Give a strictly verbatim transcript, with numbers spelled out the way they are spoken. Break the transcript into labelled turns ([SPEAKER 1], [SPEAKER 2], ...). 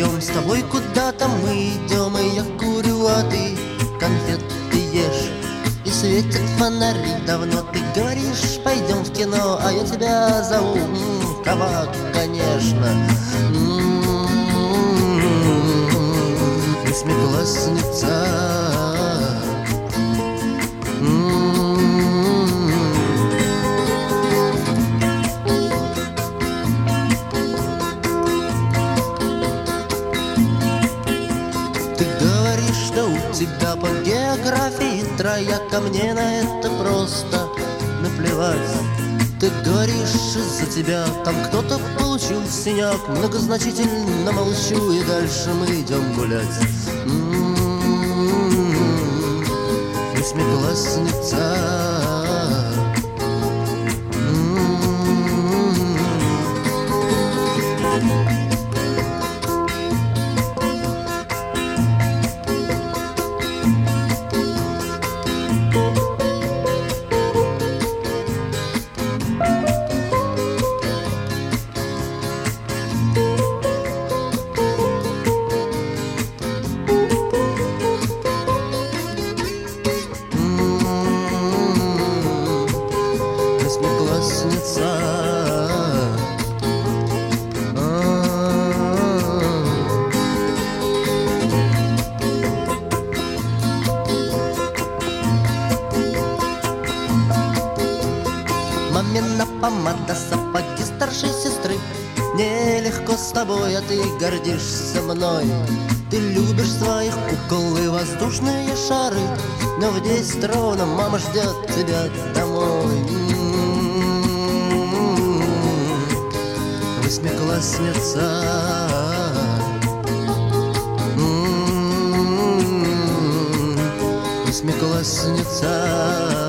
[SPEAKER 1] вдвоем с тобой куда-то мы идем, и я курю, а ты конфеты ешь. И светят фонари давно, ты говоришь, пойдем в кино, а я тебя зову, м-м, кабак, конечно. М-м-м, восьмиклассница. Ты говоришь, что у тебя по географии трояка, мне на это просто наплевать. Ты говоришь, из-за тебя там кто-то получил синяк. Многозначительно молчу, и дальше мы идем гулять. М-м-м, восьмиклассница. Восьмиклассница. Мамина помада, сапоги старшей сестры. Нелегко с тобой, а ты гордишься мной. Ты любишь своих кукол и воздушные шары, но в десять ровно мама ждет тебя домой. Восьмиклассница. М-м-м, восьмиклассница.